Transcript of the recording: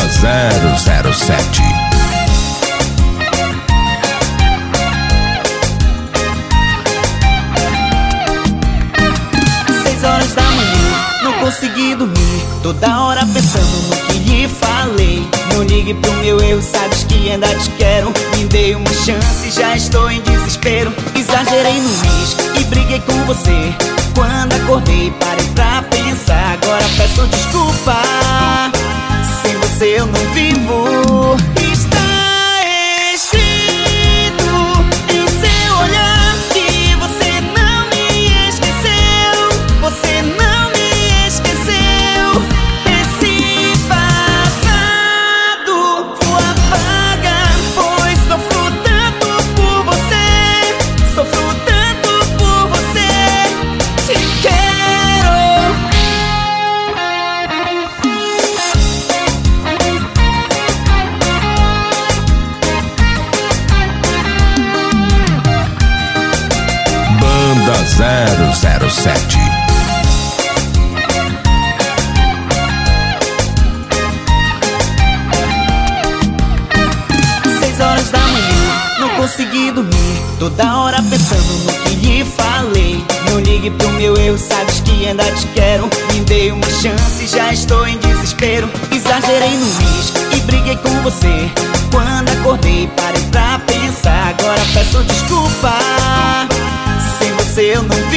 007. 6 horas da manhã, não consegui dormir, toda hora pensando no que lhe falei. Não ligue pro meu erro, sabes que ainda te quero. Me dei uma chance, já estou em desespero. Exagerei no mês e briguei com você. Quando acordei, parei pra pensar. Agora peço desculpa, sem você eu não vivo. Está escrito em seu olhar que você não me esqueceu. Você não me esqueceu. Esse passado vou apagar, pois sofro tanto por você. Sofro tanto por você. Te quero. Banda 007. 6 horas da manhã, não consegui dormir, toda hora pensando no que lhe falei. Não ligue pro meu erro, sabes que ainda te quero. Me dei uma chance, já estou em desespero. Exagerei no mês e briguei com você. Quando acordei, parei pra pensar. Agora peço desculpa, sem você eu não